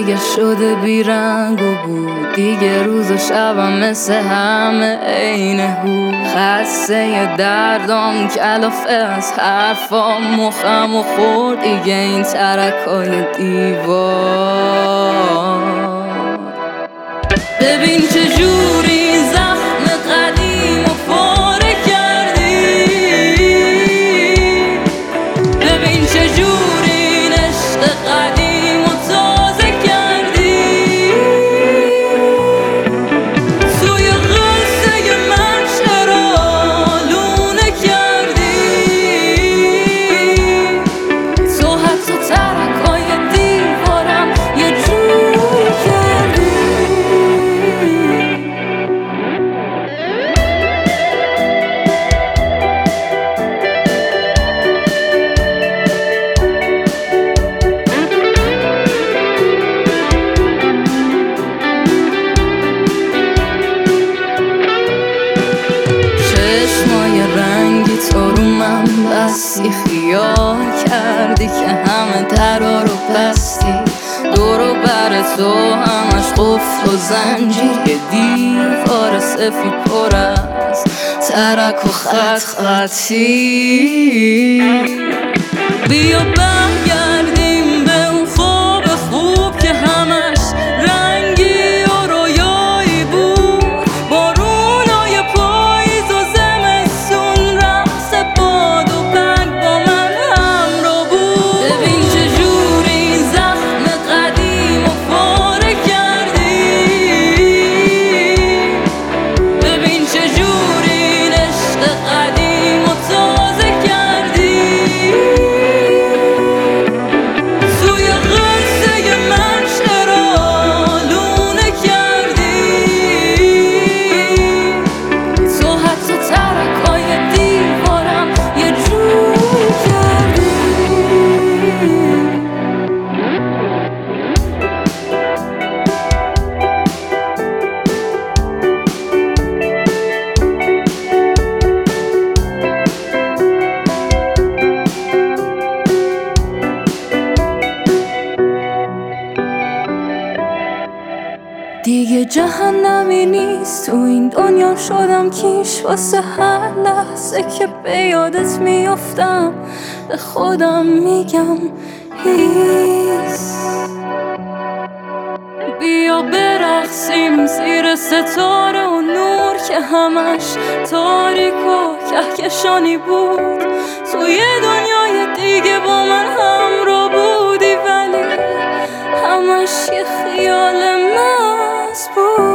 دیگه شده بیرنگ و بود، دیگه روز و شبم مثل همه عین هو. خسته دردام کلافه از حرفام مخم و خورد دیگه این ترکای دیوار. ببین چجوری زخم قدیم و پاره کردی، ببین چجوری این عشق قدیم و تازه کردی. توی قصه من چرا لونه کردی، تو حتی ترکای دیوارم یه جوری کردی. چشمای رنگی تو رو من بستی، خیال کردی که همه درا رو بستی. دور و بر تو همش قفل و زنجیر، یه دیوار سفید پر از ترک و خط خطی. بیا برگردیم به اون خواب خوب که همش رنگی و رویایی بود. بارونای پاییز و زمستون، رقص باد و برگ با من همراه بود. ببین چجوری زخم قدیم و پاره کردی، ببین چجوری این عشق قدیم و تازه کردی. توی قصه من چرا لونه کردی، تو حتی ترکای دیوارم یه جوری کردی. دیگه جهنمی نیست، تو این دنیا شدم کیش واسه هر لحظه که به یادت میافتم. به خودم میگم هیس. بیا برقصیم زیر ستاره و نور که همش تاریک و کهکشانی بود. تو یه دنیای دیگه با من همراه بودی، ولی همش یه خیال محض بود.